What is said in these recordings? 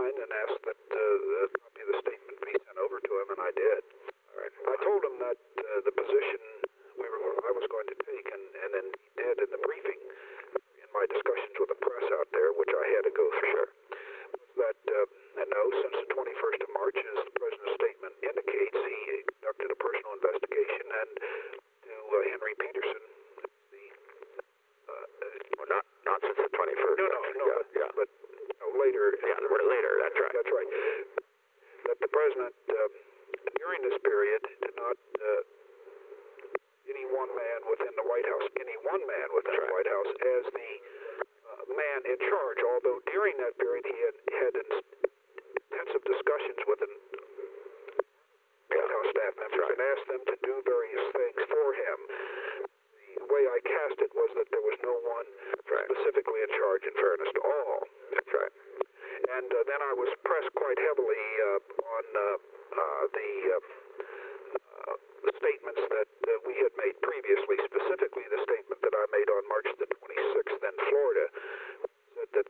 signed and asked that a copy of the statement be sent over to him, and I did. All right. I told him that the position I was going to take, and then he did in the briefing, in my discussions with the press out there, which I had to go through, was that, no, since the 21st of March, as the President's statement indicates, he conducted a personal investigation, and to Henry Peterson, Not since the 21st. No, but later. Yeah, later, that's right. That's right. That the President, during this period, did not, any one man within the White House, the White House as the man in charge, although during that period he had intensive discussions with the White House staff members and asked them to do various things for him. The way I cast it was that there was no one specifically in charge, in fairness to all. That's right. And then I was pressed quite heavily on the statements that we had made previously, specifically the statement that I made on March the 26th in Florida, said that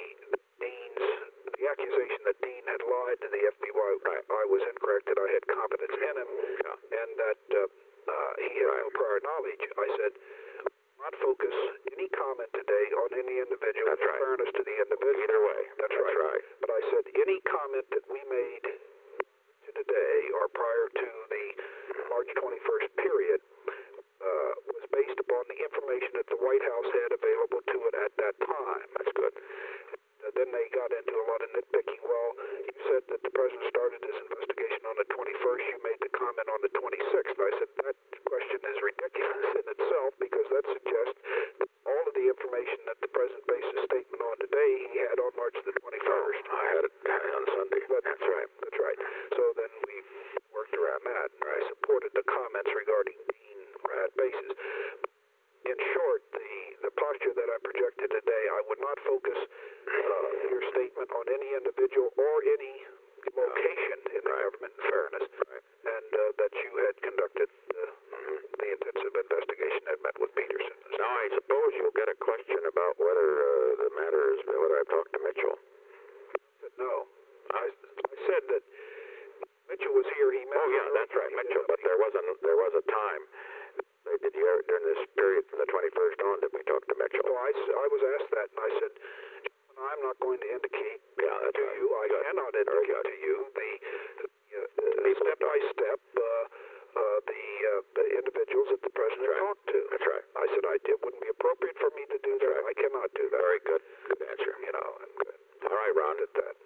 the accusation that Dean had lied to the FBI, I was incorrect, that I had competence in him, and that he had no prior knowledge. I said, not focus any comment today on any individual, in fairness to the individual. Either way. That's right. But I said, any comment that we made today or prior to the March 21st period was based upon the information that the White House had available to it at that time. That's good. Then they got into a lot of nitpicking. Well, you said that the President started his investigation on the 21st. You made the comment on the 26th. I said, that question is ridiculous in itself because that suggests that all of the information that the President based his statement on today, he had on March the 21st. I had it on Sunday. That's right. That's right. So then we worked around that, and I supported the comments regarding Dean on that basis. In short, the posture that I projected today, I would not focus your statement on any individual or any location in the government, in fairness, and that you had conducted the intensive investigation that met with Peterson. Now, I suppose you'll get a question about whether the matter is, whether I've talked to Mitchell. No. I said that Mitchell was here. He met. Oh, yeah, that's right, Mitchell, but there was a time. During this period from the 21st on that we talked to Mitchell. So I was asked that, and I said, I'm not going to indicate to you, I cannot indicate to you the step-by-step the individuals that the President talked to. That's right. I said it wouldn't be appropriate for me to do that. I cannot do that. Very good. Good answer. And all right, Ron. Did that.